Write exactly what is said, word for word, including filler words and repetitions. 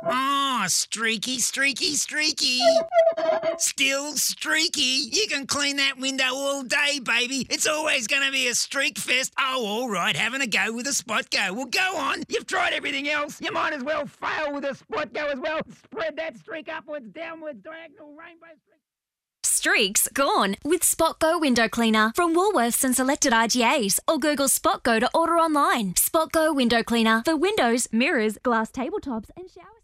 Oh, streaky, streaky, streaky. Still streaky. You can clean that window all day, baby. It's always going to be a streak fest. Oh, all right, having a go with a Spot Go. Well, go on. You've tried everything else. You might as well fail with a Spot Go as well. Spread that streak upwards, downwards, diagonal, rainbow streak. Streaks gone with Spot Go window cleaner from Woolworths and selected I G As, or Google Spot Go to order online. Spot Go window cleaner for windows, mirrors, glass tabletops and showers.